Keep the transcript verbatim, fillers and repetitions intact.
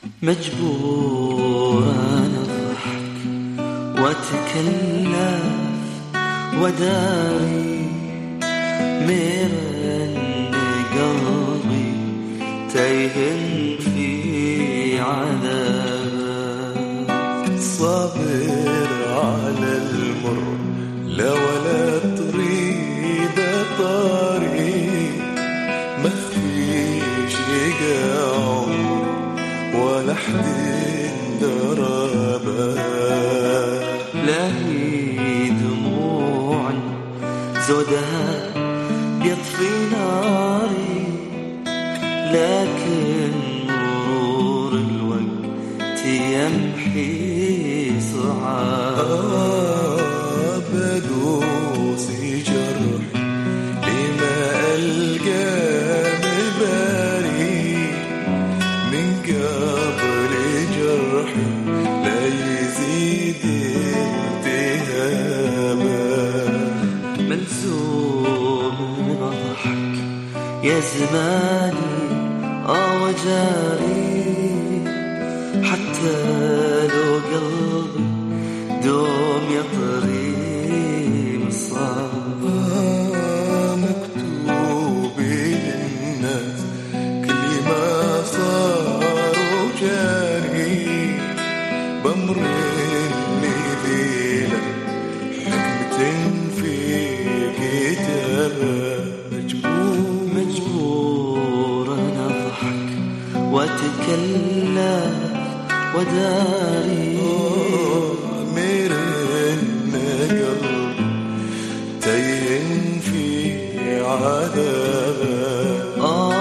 مجبور أنا أضحك وأتكلف وداري مرن قلبي تايه في عذاب. صابر على المر لا ولا تريد طريق، ما فيش يقع عمر ولا حد دربه. لا هي دموع زودها بيطفي ناري، لكن مرور الوقت يمحي صعاب. آه بدوس جرح لما ألقى مباري، من قبل جرحي لا يزيد التهابا. ملزوم بضحك يا زماني آه وجاري، حتى لو قلبي دوم يطري مصاب. آه مكتوب للناس كل ما صار وجاري، بمر اللي ذيله حكمة في كتابه. مجبور مجبور أنا أضحك وأتكلم وداري مرن قلبي تايه في عذابه.